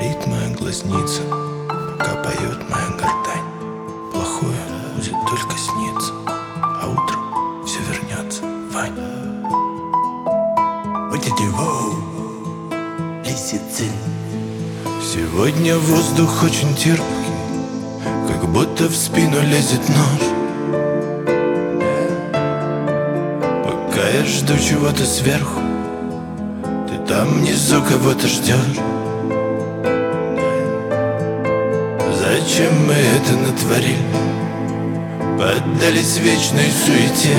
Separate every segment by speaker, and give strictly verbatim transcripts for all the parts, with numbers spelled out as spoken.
Speaker 1: Горит моя глазница, пока поет моя гортань. Плохое будет только сниться, а утром все вернется, Вань. Сегодня воздух очень терпкий, как будто в спину лезет нож. Пока я жду чего-то сверху, ты там внизу кого-то ждешь. Зачем мы это натворили? Поддались вечной суете.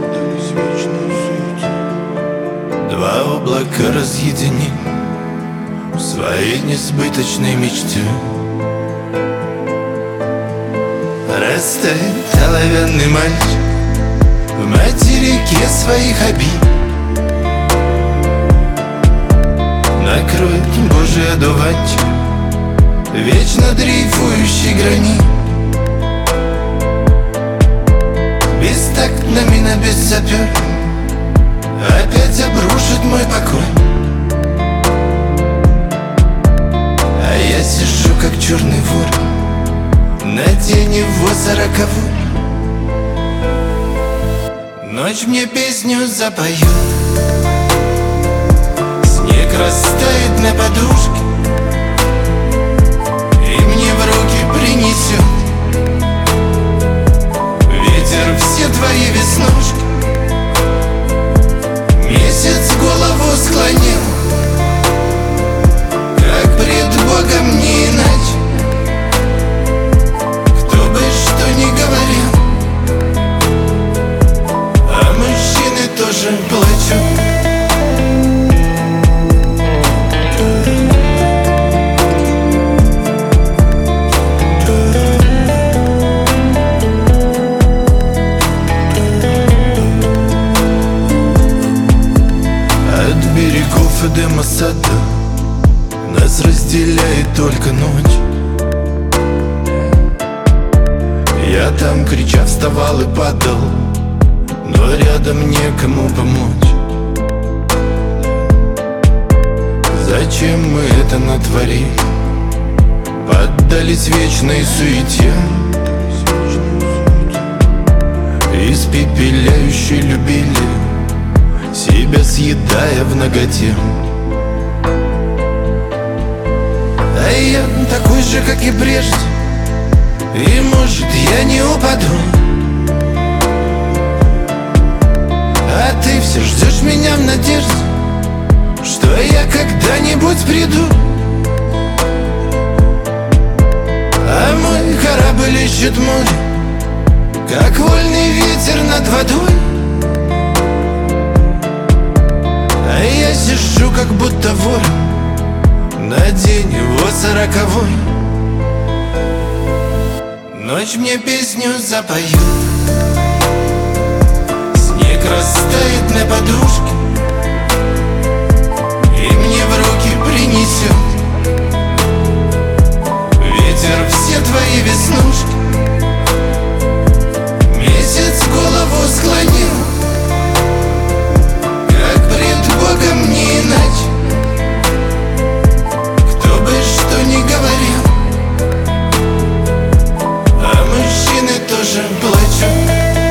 Speaker 1: Два облака разъединили в своей несбыточной мечте. Растает оловянный мальчик в материке своих обид. Накроет Божий одуванчик вечно дрейфующий гранит. Бестактно мина без сапер опять обрушит мой покой. А я сижу как черный вор на день его сороковой. Ночь мне песню запоет, снег растает на подушке и мне в руки принесет ветер все твои веснушки. Месяц голову склонил, как пред Богом не иначе. Кто бы что ни говорил, а мужчины тоже плачут. Эдема сада нас разделяет только ночь. Я там, крича, вставал и падал, но рядом некому помочь. Зачем мы это натворили? Поддались вечной суете, испепеляющей любили, себя съедая в наготе. А я такой же, как и прежде, и может я не упаду. А ты все ждешь меня в надежде, что я когда-нибудь приду. А мой корабль ищет море, как вольный ветер над водой. А я сижу, как будто вор на день его сороковой. Ночь мне песню запоет, снег растает на подушке и мне в руки принесет ветер все твои веснушки. Месяц голову склонил, Богом не иначе. Кто бы что ни говорил, а мужчины тоже плачут.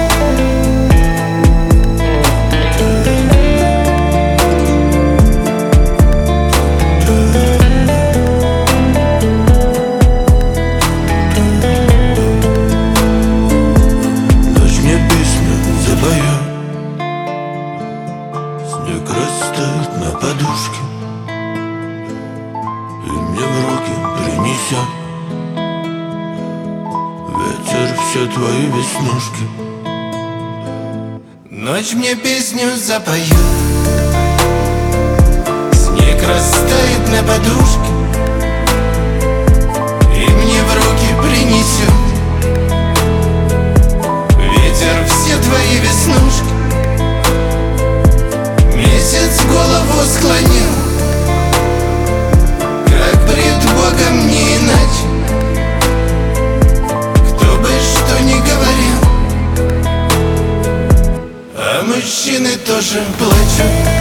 Speaker 1: Ночь мне песню запоет, снег растает на подушке и мне в руки принесет ветер все твои веснушки. Ночь мне песню запоет, снег растает на подушке и мне в руки принесет ветер все твои веснушки. Месяц голову склонил, как пред Богом не иначе. Кто бы что ни говорил, а мужчины тоже плачут.